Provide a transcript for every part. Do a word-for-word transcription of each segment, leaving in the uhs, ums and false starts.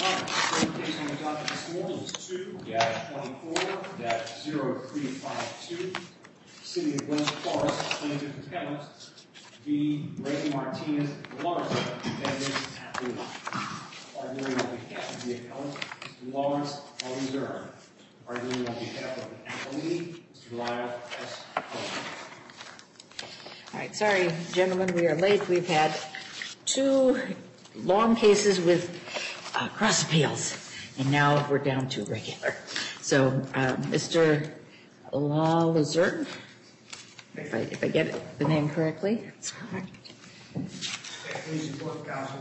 The case on the docket this morning is two twenty-four zero three five two. City of West Forest, plaintiff appellant v. Ray Martinez Lawrence, defendant appellant. Arguing on behalf of the appellant, Mister Lawrence L. Reserve. Arguing on behalf of the appellee, Mister Lyle S. Coleman. All right, sorry, gentlemen, we are late. We've had two long cases with uh, cross appeals, and now we're down to regular. So, uh, Mister LaLuzerne, if I, if I get it, the name correctly, that's correct. Please report, counsel.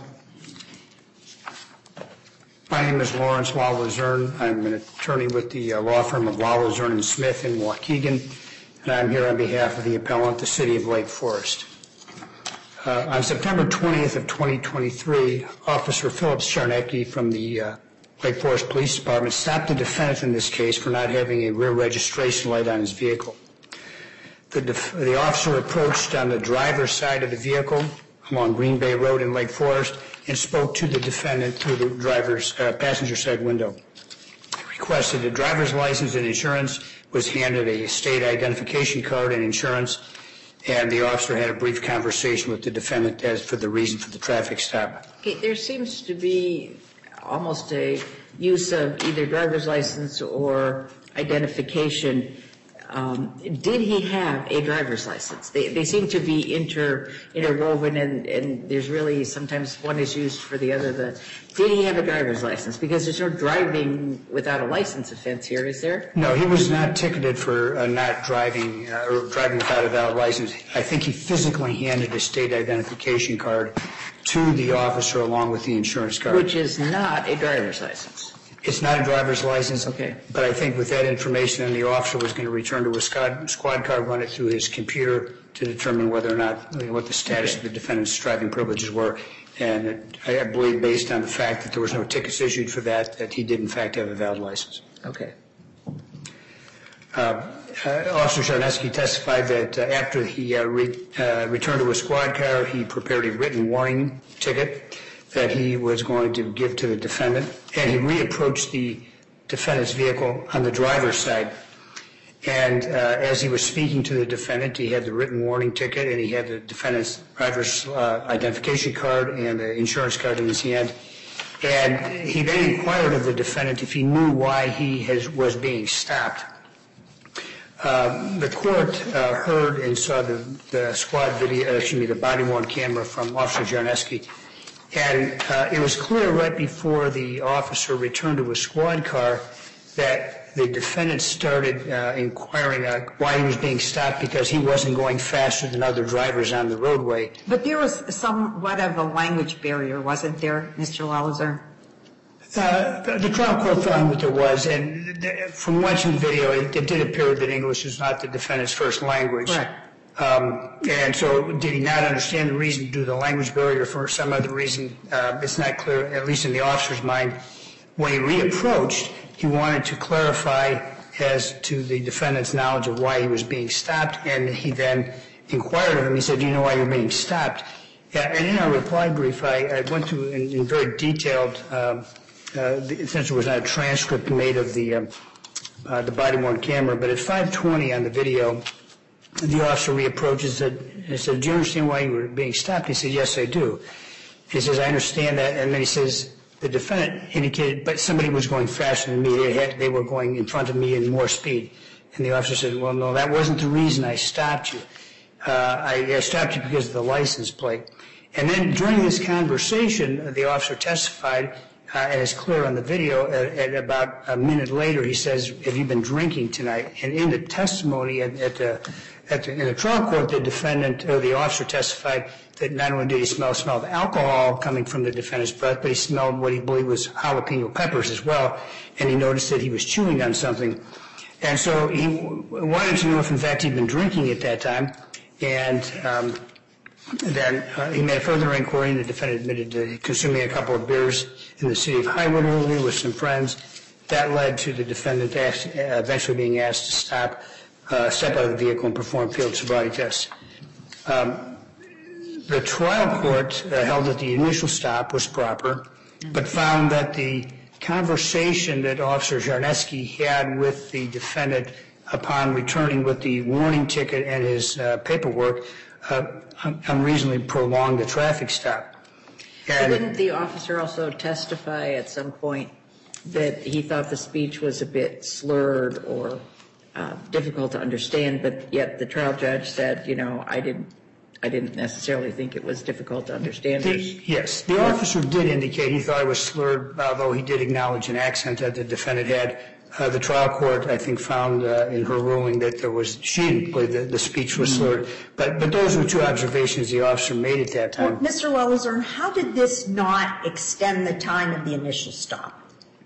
My name is Lawrence LaLuzerne. I'm an attorney with the uh, law firm of LaLuzerne and Smith in Waukegan, and I'm here on behalf of the appellant, the City of Lake Forest. Uh, on September twentieth of twenty twenty-three, Officer Phillips Charnecki from the uh, Lake Forest Police Department stopped the defendant in this case for not having a rear registration light on his vehicle. The, def- the officer approached on the driver's side of the vehicle along Green Bay Road in Lake Forest and spoke to the defendant through the driver's uh, passenger side window. He requested a driver's license and insurance, was handed a state identification card and insurance, and the officer had a brief conversation with the defendant as for the reason for the traffic stop. Okay, there seems to be almost a use of either driver's license or identification. Um, did he have a driver's license? They, they seem to be inter, interwoven, and, and there's really sometimes one is used for the other. The, did he have a driver's license? Because there's no driving without a license offense here, is there? No, he was not ticketed for uh, not driving uh, or driving without a valid license. I think he physically handed a state identification card to the officer along with the insurance card. Which is not a driver's license. It's not a driver's license, okay. But I think with that information, then the officer was going to return to a squad, squad car, run it through his computer to determine whether or not, you know, what the status okay. of the defendant's driving privileges were. And it, I believe based on the fact that there was no tickets issued for that, that he did in fact have a valid license. Okay. Uh, uh, Officer Charnecki testified that uh, after he uh, re, uh, returned to a squad car, he prepared a written warning ticket that he was going to give to the defendant, and he reapproached the defendant's vehicle on the driver's side. And uh, as he was speaking to the defendant, he had the written warning ticket, and he had the defendant's driver's uh, identification card and the insurance card in his hand. And he then inquired of the defendant if he knew why he has, was being stopped. Uh, the court uh, heard and saw the, the squad video, uh, excuse me, the body-worn camera from Officer Charnecki. And uh, it was clear right before the officer returned to his squad car that the defendant started uh, inquiring uh, why he was being stopped, because he wasn't going faster than other drivers on the roadway. But there was somewhat of a language barrier, wasn't there, Mister LaLuzerne? Uh, the, the trial court found that there was, and th- from watching the video, it, it did appear that English is not the defendant's first language. Right. Um, and so did he not understand the reason to do the language barrier for some other reason? Uh, it's not clear, at least in the officer's mind. When he reapproached, he wanted to clarify as to the defendant's knowledge of why he was being stopped, and he then inquired of him. He said, do you know why you're being stopped? Yeah, and in our reply brief, I, I went to in, in very detailed, um, uh, the, since there was not a transcript made of the, um, uh, the body-worn camera, but at five twenty on the video, the officer reapproaches and said, said, do you understand why you were being stopped? He said, yes, I do. He says, I understand that. And then he says, the defendant indicated, but somebody was going faster than me. They, had, they were going in front of me in more speed. And the officer said, well, no, that wasn't the reason I stopped you. Uh, I, I stopped you because of the license plate. And then during this conversation, the officer testified, uh, and it's clear on the video, at, at about a minute later, he says, have you been drinking tonight? And in the testimony at, at the At the, in the trial court, the defendant, or the officer testified that not only did he smell, smelled alcohol coming from the defendant's breath, but he smelled what he believed was jalapeno peppers as well, and he noticed that he was chewing on something. And so he wanted to know if, in fact, he'd been drinking at that time, and um, then uh, he made a further inquiry, and the defendant admitted to consuming a couple of beers in the city of Highwood earlier with some friends. That led to the defendant asked, uh, eventually being asked to stop Uh, step out of the vehicle and perform field sobriety tests. Um, the trial court uh, held that the initial stop was proper, but found that the conversation that Officer Czarneski had with the defendant upon returning with the warning ticket and his uh, paperwork uh, unreasonably prolonged the traffic stop. And didn't the officer also testify at some point that he thought the speech was a bit slurred or uh, difficult to understand, but yet the trial judge said, you know, I didn't, I didn't necessarily think it was difficult to understand. The, yes, the officer did indicate he thought it was slurred, although he did acknowledge an accent that the defendant had. Uh, the trial court, I think, found uh, in her ruling that there was, she didn't believe that the speech was slurred. But, but those were two observations the officer made at that time. Well, Mister Wellesern, how did this not extend the time of the initial stop?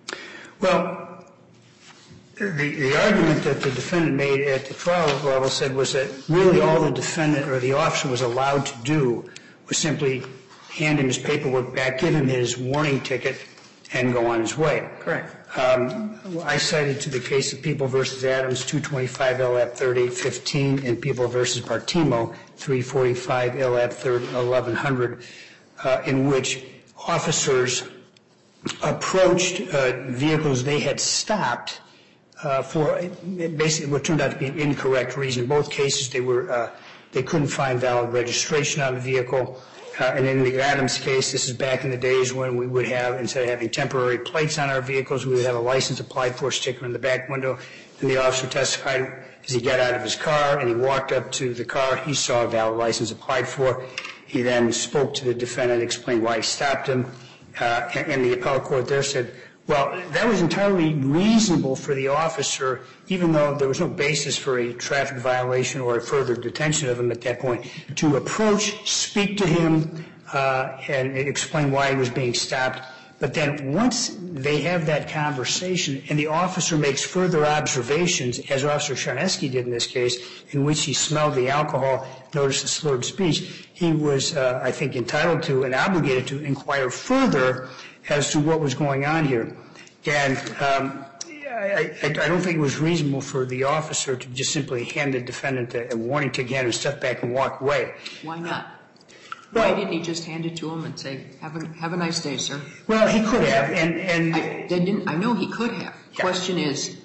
Well, the, the argument that the defendant made at the trial level said was that really all the defendant or the officer was allowed to do was simply hand him his paperwork back, give him his warning ticket, and go on his way. Correct. Um, I cited to the case of People versus Adams, two twenty-five L F thirty-eight fifteen, and People versus Bartimo, three forty-five L F eleven hundred, uh, in which officers approached uh, vehicles they had stopped uh, for basically what turned out to be an incorrect reason. In both cases, they were uh, they couldn't find valid registration on the vehicle. Uh, and in the Adams case, this is back in the days when we would have, instead of having temporary plates on our vehicles, we would have a license applied for sticker in the back window. And the officer testified as he got out of his car and he walked up to the car, he saw a valid license applied for. He then spoke to the defendant, explained why he stopped him. Uh, and, and the appellate court there said, well, that was entirely reasonable for the officer, even though there was no basis for a traffic violation or a further detention of him at that point, to approach, speak to him, uh, and explain why he was being stopped. But then once they have that conversation and the officer makes further observations, as Officer Czarneski did in this case, in which he smelled the alcohol, noticed the slurred speech, he was, uh, I think, entitled to and obligated to inquire further as to what was going on here. And um, I, I, I don't think it was reasonable for the officer to just simply hand the defendant a, a warning ticket and step back and walk away. Why not? Well, Why didn't he just hand it to him and say, have a, have a nice day, sir? Well, he could have, and... and I, didn't, I know he could have. Yeah. Question is,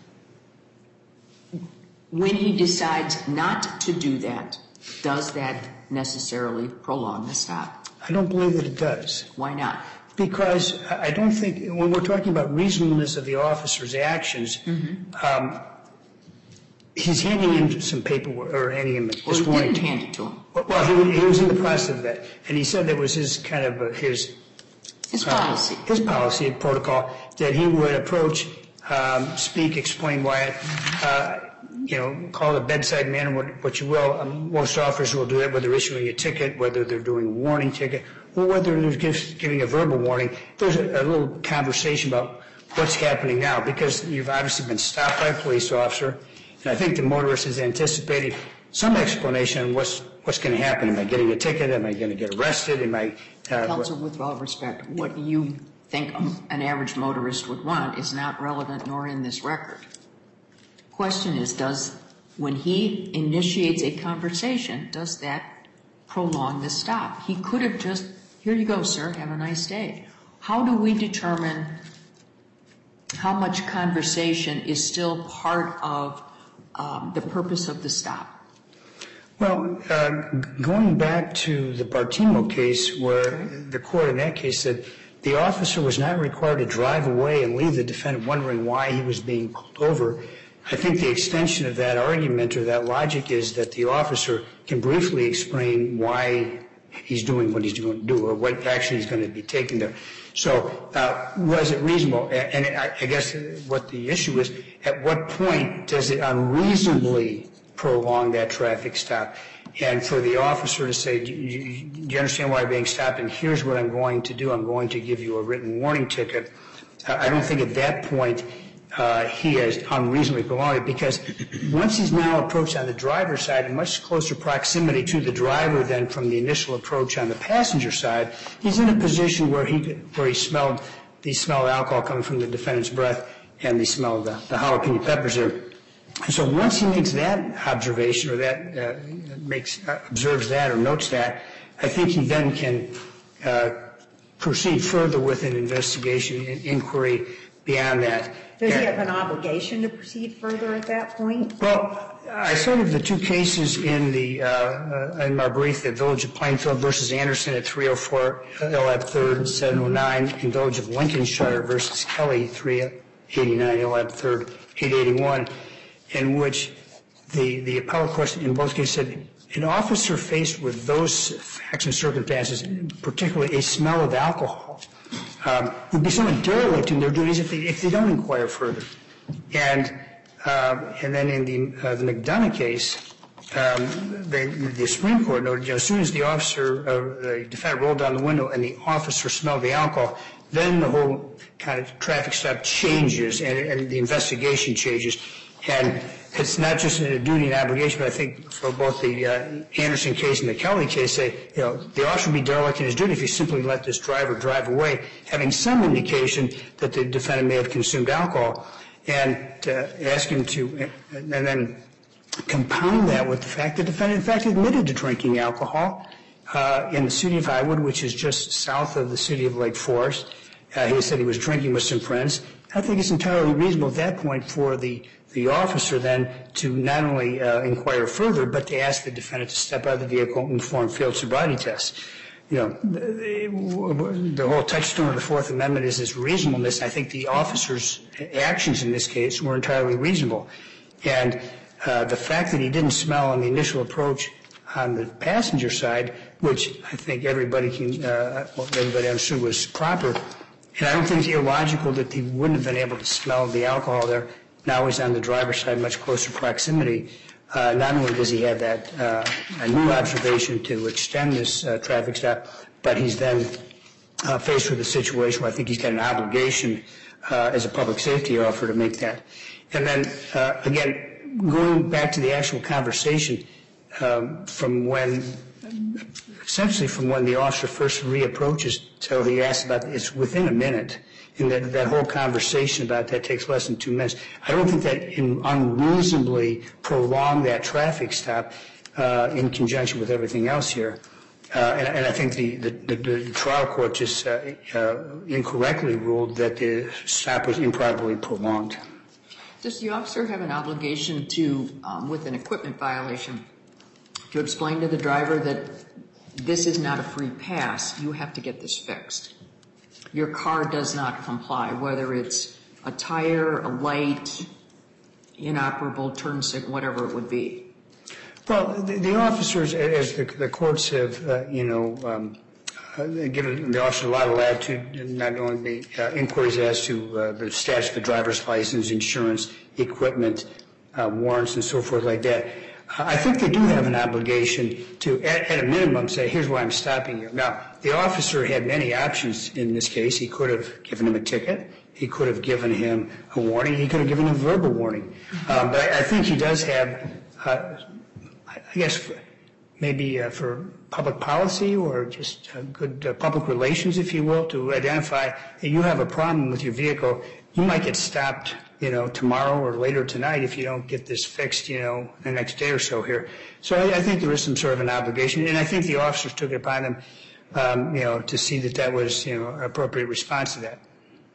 when he decides not to do that, does that necessarily prolong the stop? I don't believe that it does. Why not? Because I don't think, when we're talking about reasonableness of the officer's actions, mm-hmm. um, he's handing him some paperwork, or handing him Well, this he warning. didn't hand it to him. Well, he, he was in the process of that, and he said that was his kind of uh, his His uh, policy. his policy and protocol, that he would approach, um, speak, explain why, uh, you know, call it a bedside manner, what, what you will. Um, most officers will do that, whether issuing a ticket, whether they're doing a warning ticket, or whether they're give, giving a verbal warning. There's a, a little conversation about what's happening now, because you've obviously been stopped by a police officer, and I think the motorist is anticipating some explanation on what's what's going to happen. Am I getting a ticket? Am I going to get arrested? Am I? Uh, Counsel, with all respect, what you think an average motorist would want is not relevant nor in this record. Question is, does, when he initiates a conversation, does that prolong the stop? He could have just, here you go, sir, have a nice day. How do we determine how much conversation is still part of um, the purpose of the stop? Well, uh, going back to the Bartimo case, where the court in that case said the officer was not required to drive away and leave the defendant wondering why he was being pulled over, I think the extension of that argument or that logic is that the officer can briefly explain why he's doing what he's going to do or what action he's going to be taking there. So uh, was it reasonable? And I, I guess what the issue is, at what point does it unreasonably prolong that traffic stop? And for the officer to say, do you, do you understand why I'm being stopped? And here's what I'm going to do. I'm going to give you a written warning ticket. Uh, I don't think at that point uh, he has unreasonably prolonged it, because once he's now approached on the driver's side in much closer proximity to the driver than from the initial approach on the passenger side, he's in a position where he where he smelled the smell of alcohol coming from the defendant's breath and the smell of the, the jalapeno peppers there. And so once he makes that observation or that uh, makes uh, observes that or notes that, I think he then can uh, proceed further with an investigation and inquiry beyond that. Does he And- have an obligation to proceed further at that point? Well, I cited the two cases in the uh, uh, in my brief, the Village of Plainfield versus Anderson at three oh four L F third seven oh nine, and Village of Lincolnshire versus Kelly three eighty-nine L F third eight eighty-one, in which the the appellate court in both cases said an officer faced with those facts and circumstances, particularly a smell of alcohol, um, would be somewhat derelict in their duties if they if they don't inquire further, and. Uh, and then in the, uh, the McDonough case, um, the, the Supreme Court noted, you know, as soon as the officer, uh, the defendant rolled down the window and the officer smelled the alcohol, then the whole kind of traffic stop changes and, and the investigation changes. And it's not just a duty and obligation, but I think for both the uh, Anderson case and the Kelly case, say, you know, the officer would be derelict in his duty if he simply let this driver drive away, having some indication that the defendant may have consumed alcohol. And uh, ask him to, and then compound that with the fact that the defendant, in fact, admitted to drinking alcohol uh, in the city of Highwood, which is just south of the city of Lake Forest. Uh, he said he was drinking with some friends. I think it's entirely reasonable at that point for the, the officer then to not only uh, inquire further, but to ask the defendant to step out of the vehicle and perform field sobriety tests. You know, the, the whole touchstone of the Fourth Amendment is this reasonableness. I think the officer's actions in this case were entirely reasonable. And uh, the fact that he didn't smell on the initial approach on the passenger side, which I think everybody can, uh, well, everybody understood was proper, and I don't think it's illogical that he wouldn't have been able to smell the alcohol there. Now he's on the driver's side, much closer proximity. Uh, not only does he have that uh, a new observation to extend this uh, traffic stop, but he's then uh, faced with a situation where I think he's got an obligation uh, as a public safety officer to make that. And then, uh, again, going back to the actual conversation um, from when, essentially from when the officer first reapproaches till he asks about it, it's within a minute. And that, that whole conversation about that takes less than two minutes. I don't think that in unreasonably prolong that traffic stop uh, in conjunction with everything else here. Uh, and, and I think the, the, the, the trial court just uh, uh, incorrectly ruled that the stop was improperly prolonged. Does the officer have an obligation to, um, with an equipment violation, to explain to the driver that this is not a free pass, you have to get this fixed? Your car does not comply, whether it's a tire, a light, inoperable, turn signal, whatever it would be. Well, the, the officers, as the, the courts have, uh, you know, um, uh, given the officer a lot of latitude, not only the uh, inquiries as to uh, the status of the driver's license, insurance, equipment, uh, warrants, and so forth like that. I think they do have an obligation to, at, at a minimum, say, here's why I'm stopping you. Now, the officer had many options in this case. He could have given him a ticket. He could have given him a warning. He could have given him a verbal warning. Um, but I, I think he does have, uh, I guess, maybe uh, for public policy or just uh, good uh, public relations, if you will, to identify that you have a problem with your vehicle. You might get stopped, you know, tomorrow or later tonight if you don't get this fixed, you know, the next day or so here. So I, I think there is some sort of an obligation, and I think the officers took it upon them, um, you know, to see that that was, you know, an appropriate response to that.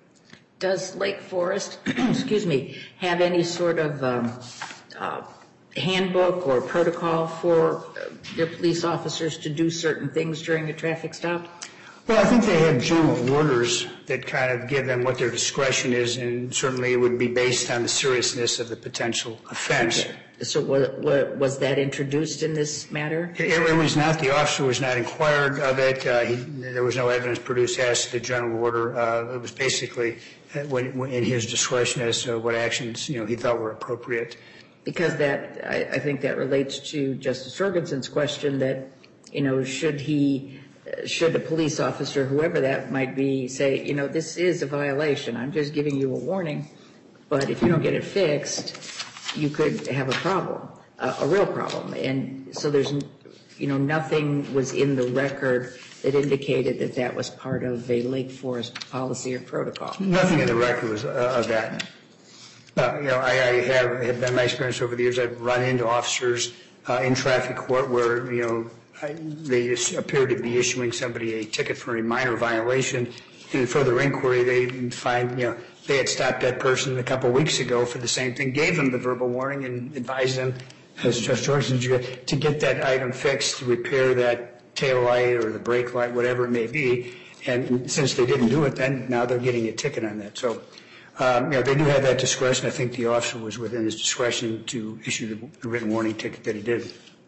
Does Lake Forest, excuse me, have any sort of um, uh, handbook or protocol for their police officers to do certain things during a traffic stop? Well, I think they have general orders that kind of give them what their discretion is, and certainly it would be based on the seriousness of the potential offense. Okay. So what, what, was that introduced in this matter? It, it was not. The officer was not inquired of it. Uh, he, there was no evidence produced as to the general order. Uh, it was basically when, when in his discretion as to what actions, you know, he thought were appropriate. Because that, I, I think that relates to Justice Jorgensen's question that, you know, should he... should a police officer, whoever that might be, say, you know, this is a violation. I'm just giving you a warning. But if you don't get it fixed, you could have a problem, a, a real problem. And so there's, you know, nothing was in the record that indicated that that was part of a Lake Forest policy or protocol. Nothing in the record was uh, of that. Uh, you know, I, I have, have been my experience over the years. I've run into officers uh, in traffic court where, you know, I, they appear to be issuing somebody a ticket for a minor violation. In further inquiry, they find, you know, they had stopped that person a couple of weeks ago for the same thing, gave them the verbal warning and advised them, as Judge Jorgensen, to get that item fixed, to repair that tail light or the brake light, whatever it may be. And since they didn't do it then, now they're getting a ticket on that. So, um, you know, they do have that discretion. I think the officer was within his discretion to issue the, the written warning ticket that he did.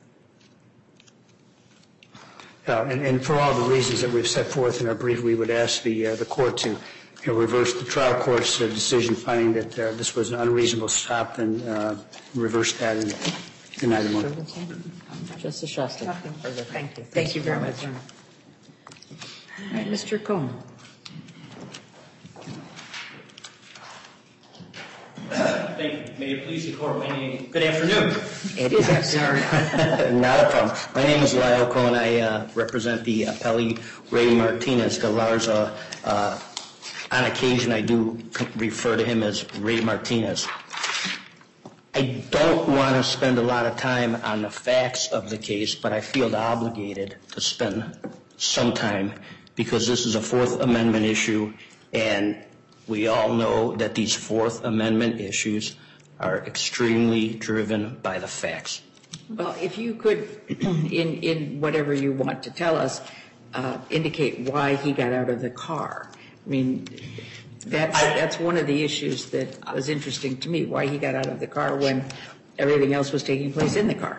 Uh, and, and for all the reasons that we've set forth in our brief, we would ask the uh, the court to, you know, reverse the trial court's uh, decision, finding that uh, this was an unreasonable stop, and uh, reverse that and deny the motion. Justice Shostak. Nothing further. Thank you. Thank you very much. All right, Mister Cohn. Thank you. May it please the court, my name, good afternoon. It is afternoon. Not a problem. My name is Lyle Cohn. I uh, represent the appellee Ray Martinez. Galarza, uh, on occasion, I do refer to him as Ray Martinez. I don't want to spend a lot of time on the facts of the case, but I feel obligated to spend some time because this is a Fourth Amendment issue, and we all know that these Fourth Amendment issues are extremely driven by the facts. Well, if you could, in, in whatever you want to tell us, uh, indicate why he got out of the car. I mean, that's, I, that's one of the issues that was interesting to me, why he got out of the car when everything else was taking place in the car.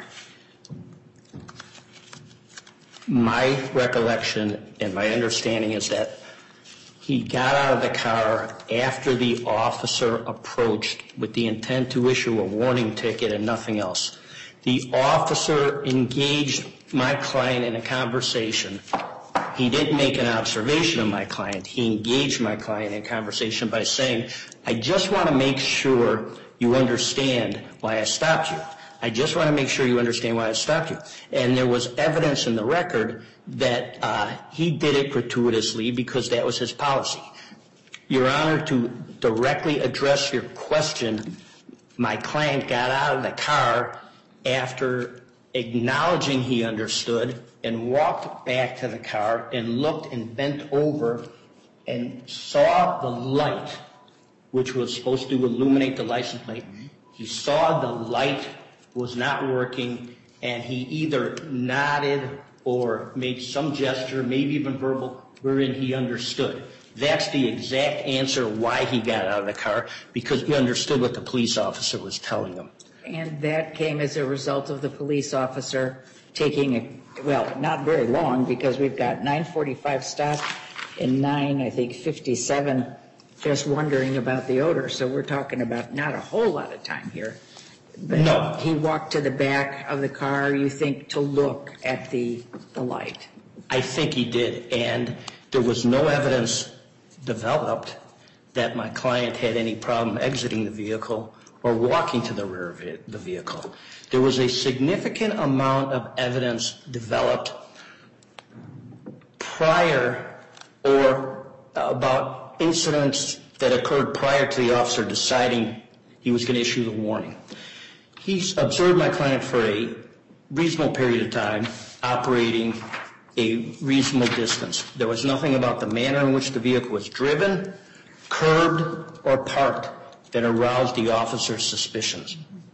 My recollection and my understanding is that he got out of the car after the officer approached with the intent to issue a warning ticket and nothing else. The officer engaged my client in a conversation. He didn't make an observation of my client. He engaged my client in conversation by saying, I just want to make sure you understand why I stopped you. I just want to make sure you understand why I stopped you. And there was evidence in the record that uh, he did it gratuitously because that was his policy. Your Honor, to directly address your question, my client got out of the car after acknowledging he understood and walked back to the car and looked and bent over and saw the light, which was supposed to illuminate the license plate. He saw the light was not working, and he either nodded or made some gesture, maybe even verbal, wherein he understood. That's the exact answer why he got out of the car, because he understood what the police officer was telling him. And that came as a result of the police officer taking a, well, not very long, because we've got nine forty-five stop and nine, I think, fifty-seven, just wondering about the odor. So we're talking about not a whole lot of time here. But no. He walked to the back of the car, you think, to look at the, the light. I think he did, and there was no evidence developed that my client had any problem exiting the vehicle or walking to the rear of the vehicle. There was a significant amount of evidence developed prior or about incidents that occurred prior to the officer deciding he was going to issue the warning. He observed my client for a reasonable period of time, operating a reasonable distance. There was nothing about the manner in which the vehicle was driven, curbed, or parked that aroused the officer's suspicions.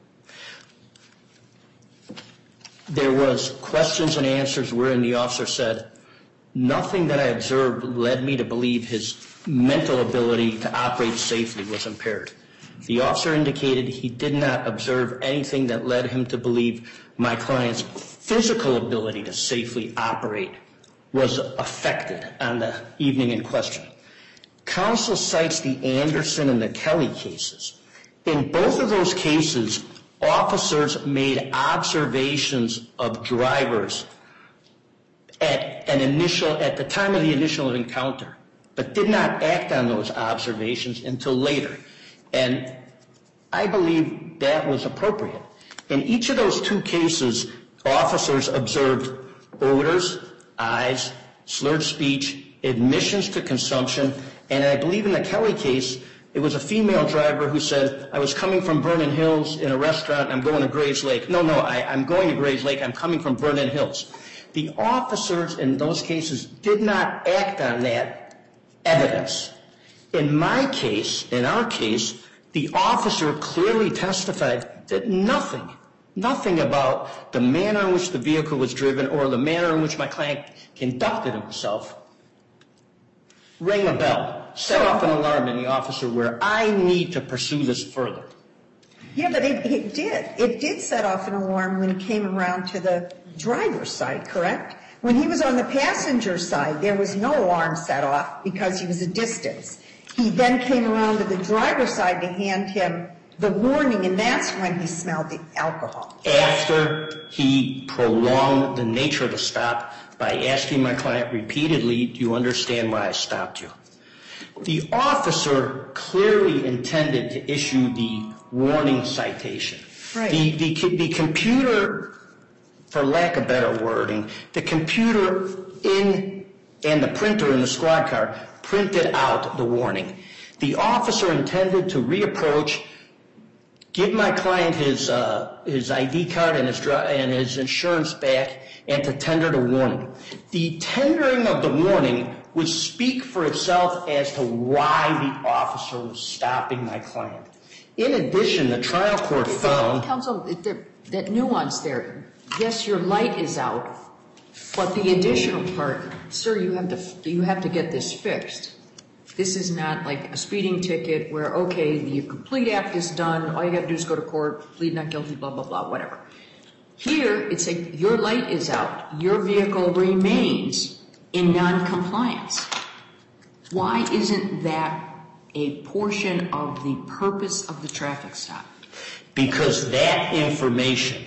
There was questions and answers wherein the officer said, nothing that I observed led me to believe his mental ability to operate safely was impaired. The officer indicated he did not observe anything that led him to believe my client's physical ability to safely operate was affected on the evening in question. Counsel cites the Anderson and the Kelly cases. In both of those cases, officers made observations of drivers at an initial, at the time of the initial encounter, but did not act on those observations until later. And I believe that was appropriate. In each of those two cases, officers observed odors, eyes, slurred speech, admissions to consumption, and I believe in the Kelly case, it was a female driver who said, I was coming from Vernon Hills in a restaurant, I'm going to Graves Lake. No, no, I, I'm going to Graves Lake, I'm coming from Vernon Hills. The officers in those cases did not act on that evidence. In my case, in our case, the officer clearly testified that nothing, nothing about the manner in which the vehicle was driven or the manner in which my client conducted himself rang a bell, set off an alarm in the officer where I need to pursue this further. Yeah, but it, it did. It did set off an alarm when it came around to the driver's side, correct? When he was on the passenger side, there was no alarm set off because he was a distance. He then came around to the driver's side to hand him the warning, and that's when he smelled the alcohol. After he prolonged the nature of the stop by asking my client repeatedly, do you understand why I stopped you? The officer clearly intended to issue the warning citation. Right. The, the, the computer, for lack of better wording, the computer in and the printer in the squad car printed out the warning. The officer intended to reapproach, give my client his uh, his I D card and his and his insurance back, and to tender the warning. The tendering of the warning would speak for itself as to why the officer was stopping my client. In addition, the trial court found... Counsel, the, that nuance there, yes, your light is out, but the additional part, sir, you have to you have to get this fixed. This is not like a speeding ticket where, okay, the complete act is done, all you got to do is go to court, plead not guilty, blah, blah, blah, whatever. Here, it's a, your light is out, your vehicle remains in non-compliance. Why isn't that a portion of the purpose of the traffic stop? Because that information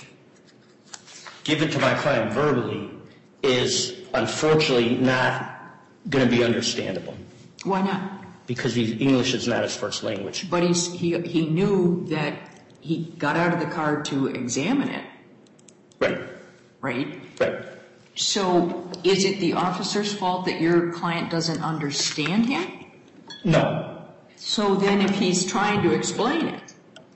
given to my client verbally is unfortunately not going to be understandable. Why not? Because he's, English is not his first language. But he's, he he knew that he got out of the car to examine it. Right. Right? Right. So is it the officer's fault that your client doesn't understand him? No. So then if he's trying to explain it,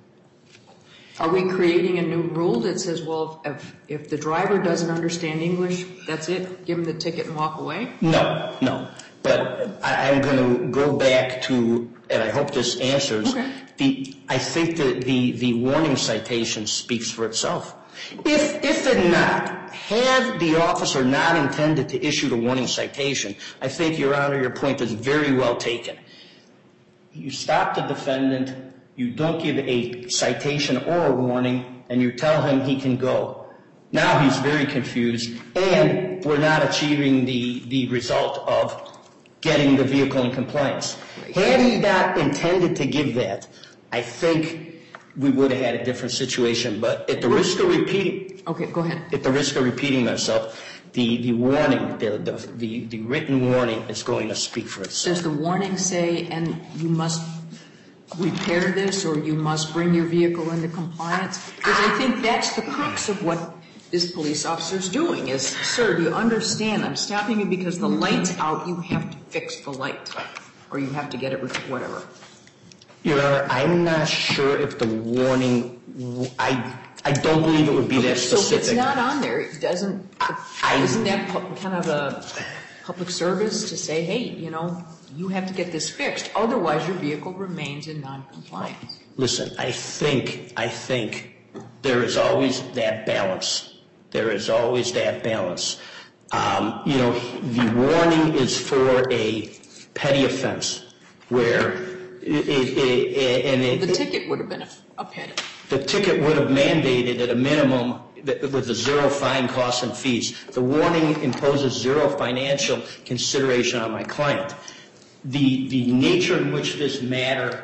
are we creating a new rule that says, well, if, if the driver doesn't understand English, that's it, give him the ticket and walk away? No, no. But I, I'm going to go back to, and I hope this answers, okay. the, I think that the, the warning citation speaks for itself. If, if it not, had the officer not intended to issue the warning citation, I think, Your Honor, your point is very well taken. You stop the defendant, you don't give a citation or a warning, and you tell him he can go. Now he's very confused, and we're not achieving the, the result of getting the vehicle in compliance. Had he not intended to give that, I think we would have had a different situation. But at the risk of repeating, okay, go ahead. At the risk of repeating myself, the, the warning, the, the, the, the written warning is going to speak for itself. Does the warning say, and you must repair this or you must bring your vehicle into compliance? Because I think that's the crux of what this police officer is doing is, sir, do you understand? I'm stopping you because the light's out. You have to fix the light or you have to get it, whatever. Your Honor, I'm not sure if the warning, I, I don't believe it would be that specific. So if it's not on there, it doesn't, I, isn't that kind of a public service to say, hey, you know, you have to get this fixed. Otherwise, your vehicle remains in non-compliance. Listen, I think, I think there is always that balance. There is always that balance. Um, you know, the warning is for a petty offense where it, it, it, and it, the ticket would have been a, a petty. The ticket would have mandated at a minimum with a zero fine, costs, and fees. The warning imposes zero financial consideration on my client. The, the nature in which this matter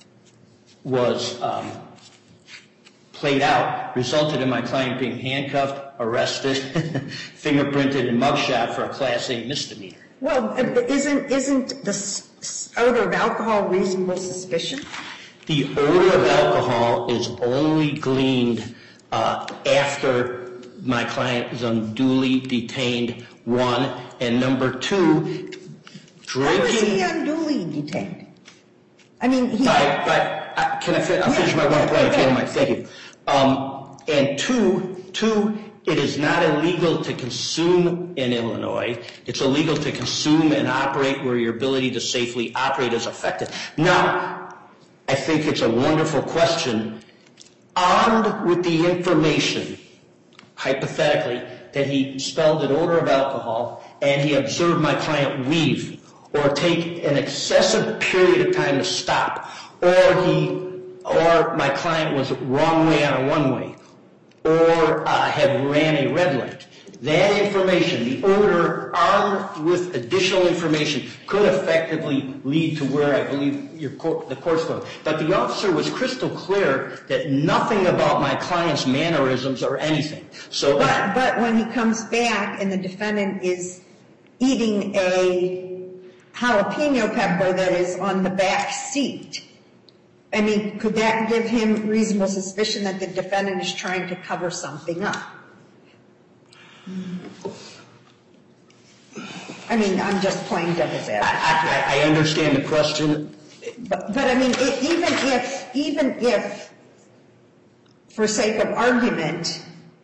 was um, played out resulted in my client being handcuffed, arrested, fingerprinted, and mugshot for a Class A misdemeanor. Well, isn't isn't the odor of alcohol reasonable suspicion? The odor of alcohol is only gleaned uh, after my client is unduly detained, one, and number two, drinking. How is he unduly detained? I mean, he. By, by, uh, can I fin- I'll finish my one point if you don't mind. Thank you. Um, and two, two, It is not illegal to consume in Illinois. It's illegal to consume and operate where your ability to safely operate is affected. Now, I think it's a wonderful question. Armed with the information, hypothetically, that he smelled an odor of alcohol and he observed my client weave or take an excessive period of time to stop, or he, or my client was wrong way on a one-way, or uh, had ran a red light. That information, the odor, armed with additional information, could effectively lead to where I believe your court, the court's going. But the officer was crystal clear that nothing about my client's mannerisms or anything. So, But, but when he comes back and the defendant is eating a jalapeno pepper that is on the back seat, I mean, could that give him reasonable suspicion that the defendant is trying to cover something up? I mean, I'm just playing devil's advocate. I, I, I understand the question. But, but I mean, it, even if, even if, for sake of argument,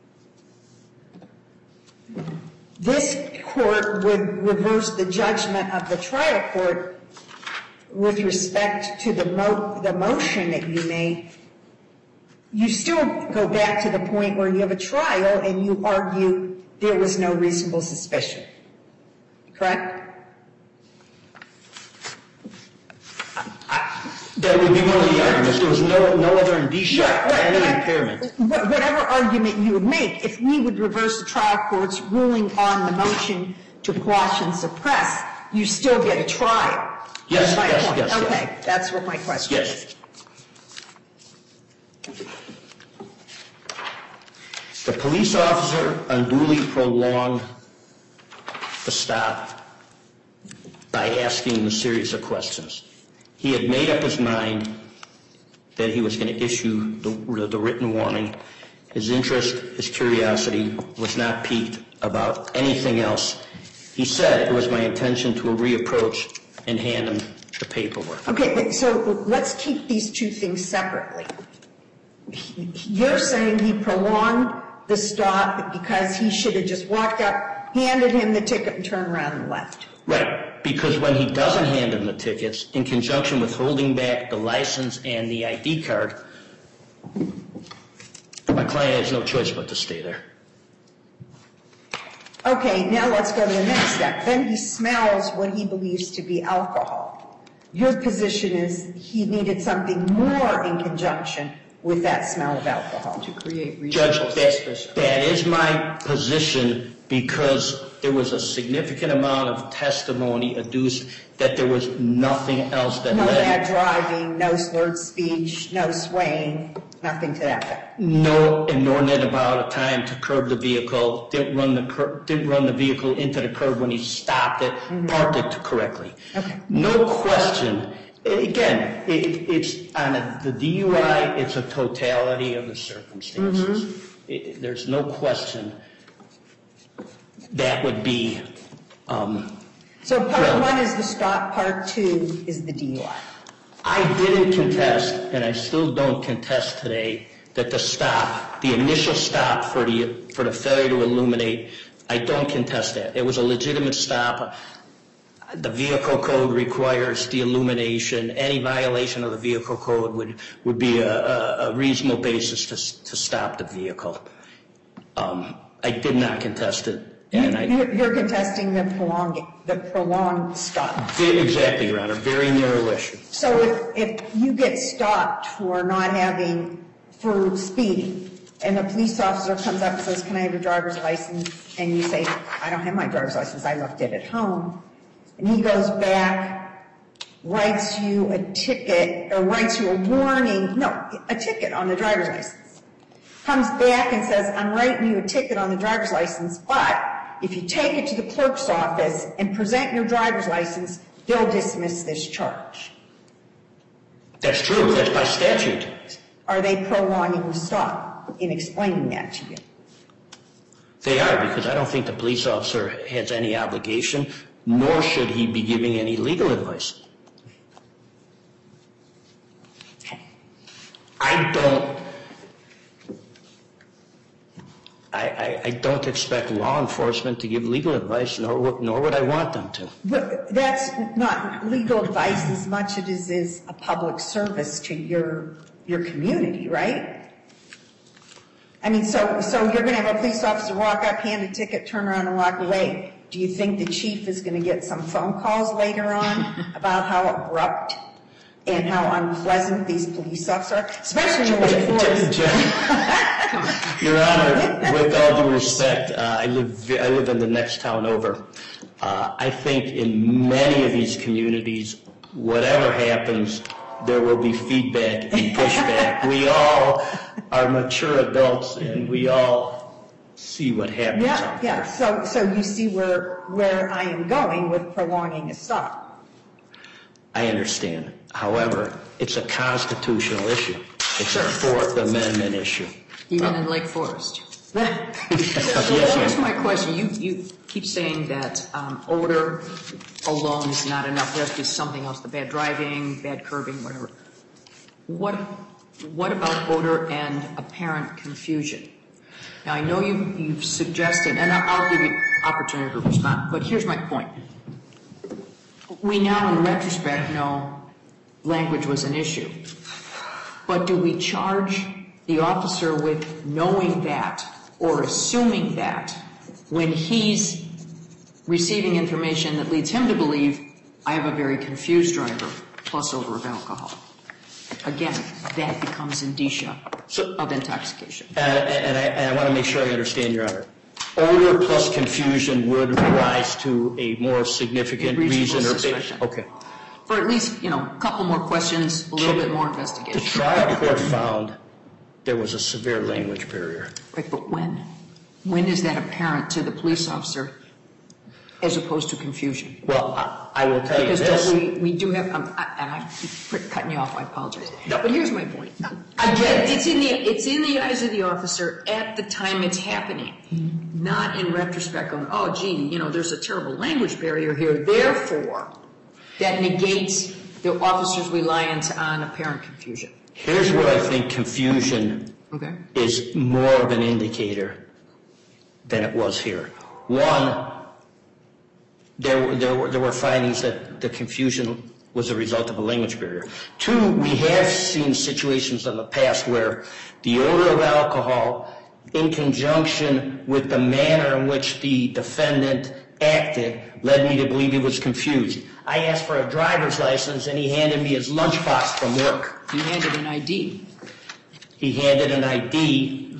this court would reverse the judgment of the trial court with respect to the mo- the motion that you made, you still go back to the point where you have a trial and you argue there was no reasonable suspicion. Correct? That would be one of the arguments. There was no, no other indicia Right, of any right. impairment. Wh- Whatever argument you would make, if we would reverse the trial court's ruling on the motion to quash and suppress, you still get a trial. Yes, That's my yes, point. yes, yes. Okay, that's what my question is. Yes. The police officer unduly prolonged the stop by asking a series of questions. He had made up his mind that he was going to issue the, the written warning. His interest, his curiosity was not piqued about anything else. He said it was my intention to reapproach and hand him the paperwork. Okay, so let's keep these two things separately. You're saying he prolonged the stop because he should have just walked up, handed him the ticket, and turned around and left. Right, because when he doesn't hand him the tickets, in conjunction with holding back the license and the I D card, my client has no choice but to stay there. Okay, now let's go to the next step. Then he smells what he believes to be alcohol. Your position is he needed something more in conjunction with that smell of alcohol. To create Judge, reasonable that, suspicion. that is my position because there was a significant amount of testimony adduced that there was nothing else that No led. bad driving, no slurred speech, no swaying, nothing to that effect. No inordinate amount of time to curb the vehicle, didn't run the cur- didn't run the vehicle into the curb when he stopped it, Mm-hmm. parked it correctly. Okay. No question. Again, it, it's on a, the D U I, it's a totality of the circumstances. Mm-hmm. It, there's no question that would be. Um, So part relevant. one is the stop, part two is the D U I. I didn't contest, and I still don't contest today, that the stop, the initial stop for the for the failure to illuminate, I don't contest that. It was a legitimate stop. The vehicle code requires the illumination. Any violation of the vehicle code would, would be a, a, a reasonable basis to, to stop the vehicle. Um, I did not contest it. And I, You're you're contesting the prolonged, the prolonged stop. exactly, Your Honor, very narrow issue. So if, if you get stopped for not having, for speeding, and a police officer comes up and says, can I have your driver's license? And you say, I don't have my driver's license, I left it at home. And he goes back, writes you a ticket, or writes you a warning, no, a ticket on the driver's license. Comes back and says, I'm writing you a ticket on the driver's license, but if you take it to the clerk's office and present your driver's license, they'll dismiss this charge. That's true. That's by statute. Are they prolonging the stop in explaining that to you? They are, because I don't think the police officer has any obligation, nor should he be giving any legal advice. I don't, I, I, I don't expect law enforcement to give legal advice, nor, would- nor would I want them to. But that's not legal advice as much as it is a public service to your, your community, right? I mean, so, so you're going to have a police officer walk up, hand a ticket, turn around and walk away. Do you think the chief is going to get some phone calls later on about how abrupt and how unpleasant these police officers are, especially in Lake Forest? Your Honor, with all due respect, uh, I live I live in the next town over. Uh, I think in many of these communities, whatever happens, there will be feedback and pushback. We all are mature adults, and we all see what happens Yeah, out yeah. there. So, so you see where where I am going with prolonging a stop. I understand. However, it's a constitutional issue. It's a Fourth Amendment issue. Even in Lake Forest. So Yes, here's ma'am. my question. You, you keep saying that um, odor alone is not enough. There has to be something else, the bad driving, bad curbing, whatever. What, what about odor and apparent confusion? Now, I know you, you've suggested, and I'll, I'll give you opportunity to respond, but here's my point. We now, in retrospect, know language was an issue. But do we charge the officer with knowing that or assuming that when he's receiving information that leads him to believe, I have a very confused driver, plus odor of alcohol? Again, that becomes indicia So- of intoxication. And, and, I, and I want to make sure I understand, Your Honor. Odor plus confusion would rise to a more significant Reasonable reason or suspicion. Okay. For at least, you know, a couple more questions, a little bit more The investigation. trial court found there was a severe language barrier. Right, but when? When is that apparent to the police officer as opposed to confusion? Well, I, I will tell you Because this. don't we, we do have, um, I- and I keep cutting you off, I apologize. No. But here's my point. I get it. It's in the, it's in the eyes of the officer at the time it's happening, not in retrospect going, oh gee, you know, there's a terrible language barrier here, therefore, that negates the officer's reliance on apparent confusion. Here's where I think confusion Okay? is more of an indicator than it was here. One, there, were- there, were, there were findings that the confusion was a result of a language barrier. Two, we have seen situations in the past where the odor of alcohol, in conjunction with the manner in which the defendant acted, led me to believe he was confused. I asked for a driver's license, and he handed me his lunchbox from work. He handed an I D. He handed an I D,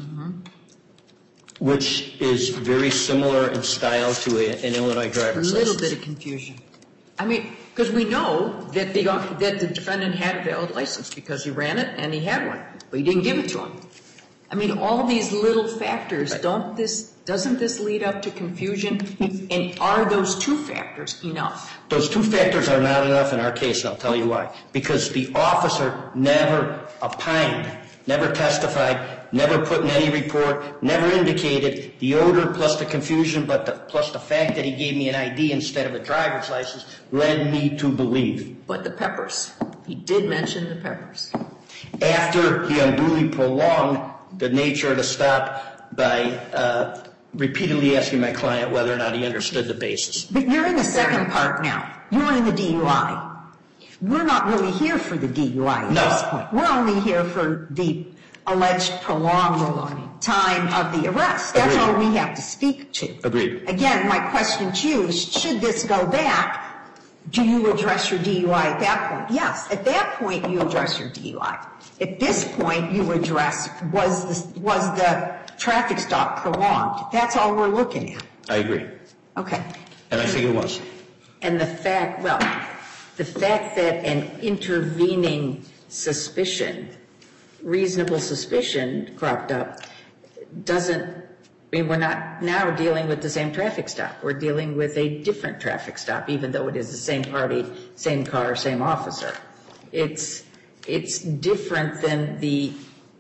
which is very similar in style to a, an Illinois A driver's little license. bit of confusion. I mean, because we know that the, that the defendant had a valid license because he ran it and he had one, but he didn't give it to him. I mean, all these little factors, don't this, doesn't this lead up to confusion? And are those two factors enough? Those two factors are not enough in our case, and I'll tell you why. Because the officer never opined, never testified, never put in any report, never indicated the odor plus the confusion, but the, plus the fact that he gave me an I D instead of a driver's license led me to believe. But the peppers, he did mention the peppers. After he unduly prolonged the nature of the stop by uh, repeatedly asking my client whether or not he understood the basis. But you're in the second part now. You're in the D U I. We're not really here for the D U I at No. this point. We're only here for the alleged prolonged time of the arrest. That's Agreed. all we have to speak to. Agreed. Again, my question to you is, should this go back, do you address your D U I at that point? Yes, at that point you address your D U I. At this point you address, was the, was the traffic stop prolonged? That's all we're looking at. I agree. Okay. And I think it was. And the fact, well, the fact that an intervening suspicion, reasonable suspicion cropped up doesn't, I mean, we're not now dealing with the same traffic stop. We're dealing with a different traffic stop, even though it is the same party, same car, same officer. It's, it's different than the,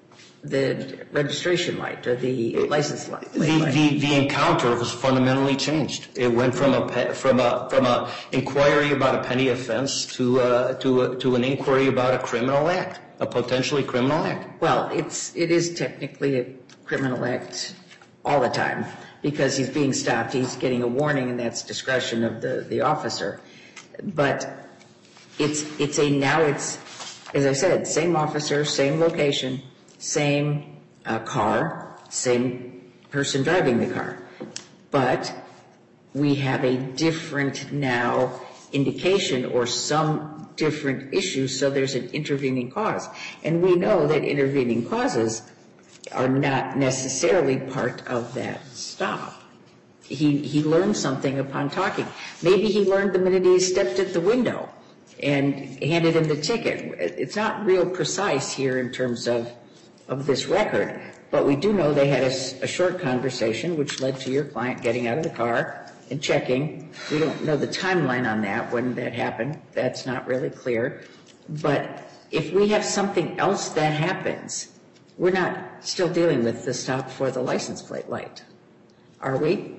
the registration light or the license light. The, the, the encounter was fundamentally changed. It went from a pe- from a from a inquiry about a petty offense to uh, to a, to an inquiry about a criminal act, a potentially criminal act. Well, it's, it is technically a criminal act all the time because he's being stopped. He's getting a warning, and that's discretion of the, the officer. But it's it's a now it's, as I said, same officer, same location, same uh, car, same person driving the car. But we have a different now indication or some different issue, so there's an intervening cause. And we know that intervening causes are not necessarily part of that stop. He he learned something upon talking. Maybe he learned the minute he stepped at the window and handed him the ticket. It's not real precise here in terms of, of this record, but we do know they had a, a short conversation which led to your client getting out of the car and checking. We don't know the timeline on that, when that happened. That's not really clear. But if we have something else that happens, we're not still dealing with the stop for the license plate light, are we?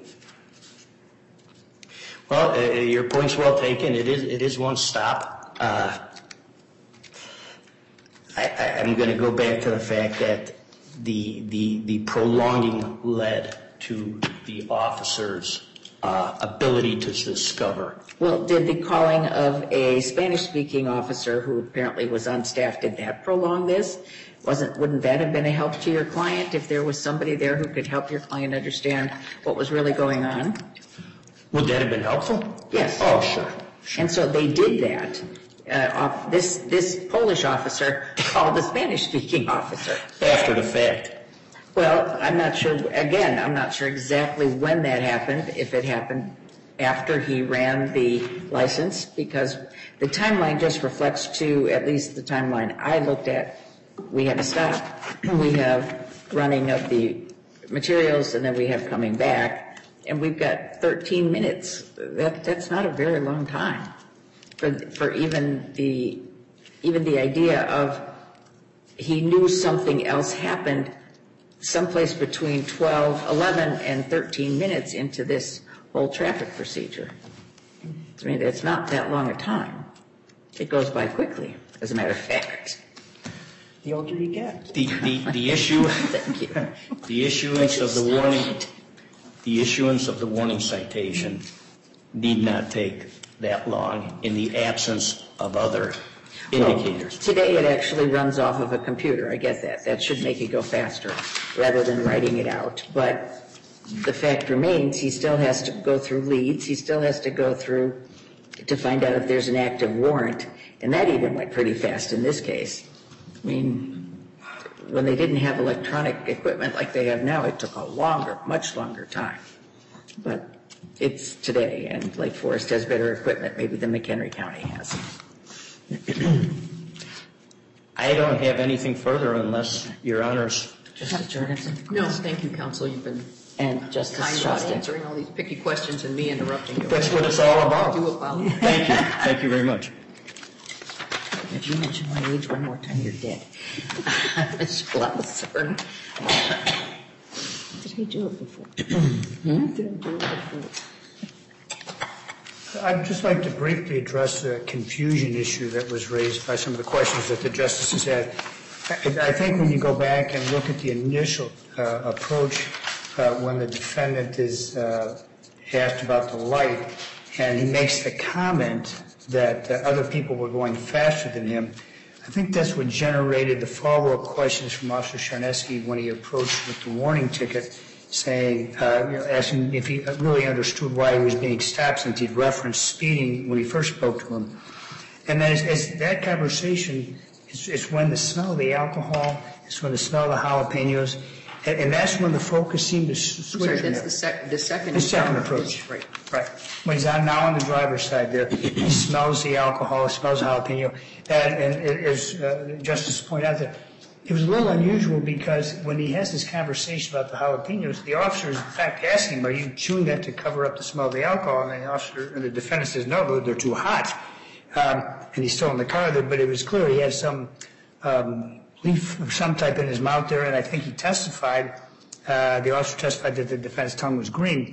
Well, uh, your point's well taken. It is it is one stop. Uh, I, I, I'm going to go back to the fact that the the the prolonging led to the officer's uh, ability to discover. Well, did the calling of a Spanish-speaking officer who apparently was on staff, did that prolong this? Wasn't, wouldn't that have been a help to your client if there was somebody there who could help your client understand what was really going on? Would that have been helpful? Yes. Oh, sure. sure. And so they did that. Uh, off, this this Polish officer called the Spanish-speaking officer. After the fact. Well, I'm not sure, again, I'm not sure exactly when that happened, if it happened after he ran the license, because the timeline just reflects to, at least the timeline I looked at, we have a stop, we have running of the materials, and then we have coming back, and we've got thirteen minutes. That that's not a very long time for for even the even the idea of he knew something else happened someplace between twelve, eleven, and thirteen minutes into this whole traffic procedure. I mean, it's not that long a time. It goes by quickly, as a matter of fact. The older you get. The, the, the issue, Thank you. the issuance of the warning, the issuance of the warning citation need not take that long in the absence of other indicators. Well, today it actually runs off of a computer. I get that. That should make it go faster rather than writing it out. But the fact remains, he still has to go through leads. He still has to go through to find out if there's an active warrant. And that even went pretty fast in this case. I mean, when they didn't have electronic equipment like they have now, it took a longer, much longer time. But it's today, and Lake Forest has better equipment maybe than McHenry County has. I don't have anything further unless your honors. Justice Jorgensen? No, thank you, counsel. You've been And Justice kind about Shostak. answering all these picky questions and me interrupting you. That's what it's all about. I do apologize. Thank you. Thank you very much. If you mention my age one more time, you're dead. Mister Blauser. Did he do it before? hmm? Did I do it before? I'd just like to briefly address the confusion issue that was raised by some of the questions that the justices had. I, I think when you go back and look at the initial uh, approach uh, when the defendant is uh, asked about the light and he makes the comment that uh, other people were going faster than him, I think that's what generated the follow-up questions from Officer Charneski when he approached with the warning ticket, saying, uh, you know, asking if he really understood why he was being stopped, since he'd referenced speeding when he first spoke to him. And then as, as that conversation, it's, it's when the smell of the alcohol, it's when the smell of the jalapenos, and, and that's when the focus seemed to switch. Sorry, that's the, sec- the second. The second approach. Right. Right. When he's on, now on the driver's side there, he smells the alcohol, he smells the jalapeno. And, and as uh, Justice pointed out, that it was a little unusual because when he has this conversation about the jalapenos, the officer is in fact asking him, are you chewing that to cover up the smell of the alcohol? And the officer, and the defendant says, no, they're too hot. Um, and he's still in the car there, but it was clear he had some um, leaf of some type in his mouth there, and I think he testified, uh, the officer testified that the defendant's tongue was green.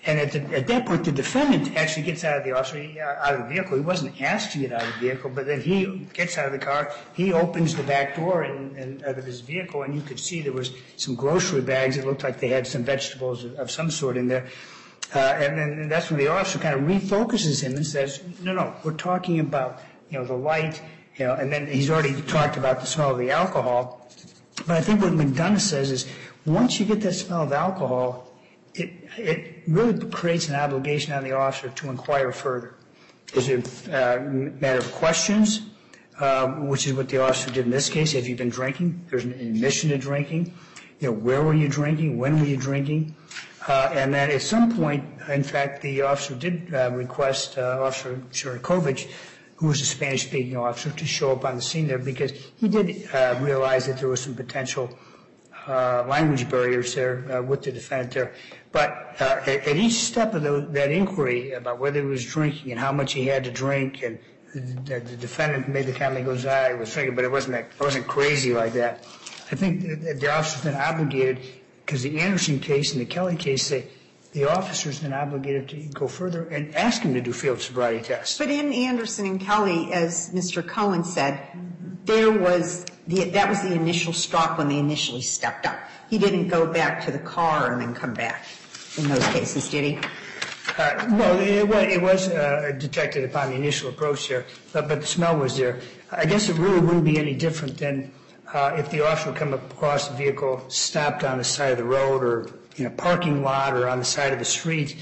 And at, the, at that point, the defendant actually gets out of the officer, uh, out of the vehicle. He wasn't asked to get out of the vehicle, but then he gets out of the car. He opens the back door and, and out of his vehicle, and you could see there was some grocery bags. It looked like they had some vegetables of, of some sort in there. Uh, and then and that's when the officer kind of refocuses him and says, no, no, we're talking about, you know, the light, you know, and then he's already talked about the smell of the alcohol. But I think what McDonough says is once you get that smell of alcohol, it it really creates an obligation on the officer to inquire further. Is it a matter of questions, um, which is what the officer did in this case? Have you been drinking? There's an admission to drinking. You know, where were you drinking? When were you drinking? Uh, and then at some point, in fact, the officer did uh, request uh, Officer Sharakovich, who was a Spanish-speaking officer, to show up on the scene there because he did uh, realize that there was some potential uh, language barriers there uh, with the defendant there. But uh, at, at each step of the, that inquiry about whether he was drinking and how much he had to drink, and the, the defendant made the comment, he goes, I was drinking, but it wasn't, that, it wasn't crazy like that. I think the, the officer's been obligated, because the Anderson case and the Kelly case say the officer's been obligated to go further and ask him to do field sobriety tests. But in Anderson and Kelly, as Mister Cohen said, there was the, that was the initial stop when they initially stepped up. He didn't go back to the car and then come back in those cases, did he? Uh, no, it was, it was uh, detected upon the initial approach there, but, but the smell was there. I guess it really wouldn't be any different than uh, if the officer would come across the vehicle, stopped on the side of the road or in a parking lot or on the side of the street,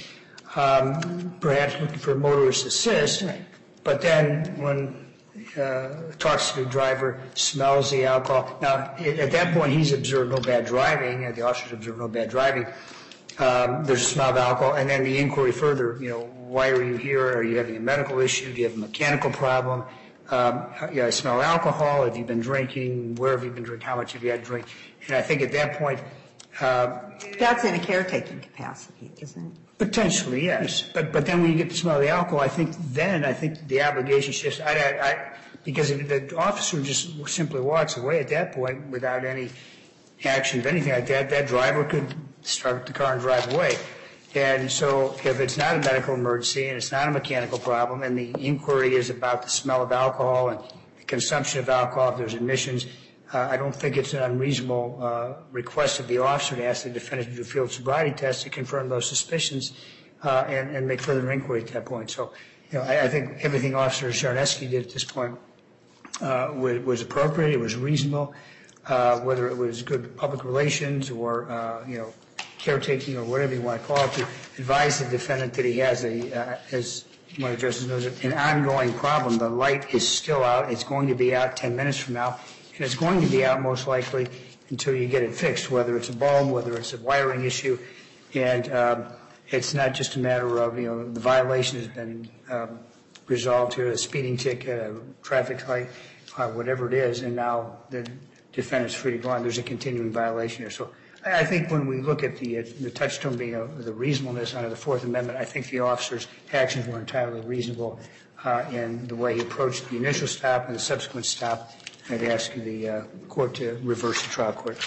um, perhaps looking for a motorist assist. Right. But then when uh, talks to the driver, smells the alcohol. Now, at that point, he's observed no bad driving. The officer's observed no bad driving. Um, there's a smell of alcohol, and then the inquiry further, you know, why are you here? Are you having a medical issue? Do you have a mechanical problem? Um, yeah, I smell alcohol. Have you been drinking? Where have you been drinking? How much have you had to drink? And I think at that point, uh, that's in a caretaking capacity, isn't it? Potentially, yes. But but then when you get the smell of the alcohol, I think then I think the obligation shifts. I, I, I, because if the officer just simply walks away at that point without any action of anything like that, that driver could start the car and drive away. And so if it's not a medical emergency and it's not a mechanical problem and the inquiry is about the smell of alcohol and the consumption of alcohol, if there's admissions, uh, I don't think it's an unreasonable uh, request of the officer to ask the defendant to do field sobriety tests to confirm those suspicions uh, and, and make further inquiry at that point. So, you know, I, I think everything Officer Czarneski did at this point uh, was, was appropriate. It was reasonable, uh, whether it was good public relations or, uh, you know, caretaking or whatever you want to call it, to advise the defendant that he has a, uh, as one of the justices knows, an ongoing problem. The light is still out. It's going to be out ten minutes from now, and it's going to be out most likely until you get it fixed, whether it's a bulb, whether it's a wiring issue. And um, it's not just a matter of, you know, the violation has been um, resolved here, a speeding ticket, a traffic light, uh, whatever it is, and now the defendant's free to go on. There's a continuing violation here. So I think when we look at the, uh, the touchstone being uh, the reasonableness under the Fourth Amendment, I think the officer's actions were entirely reasonable uh, in the way he approached the initial stop and the subsequent stop. I'd ask the uh, court to reverse the trial court.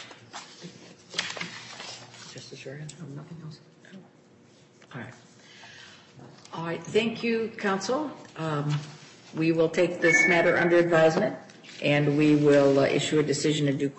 Justice Ryan, nothing else? No. All right. All right. Thank you, counsel. Um, we will take this matter under advisement, and we will uh, issue a decision in due course.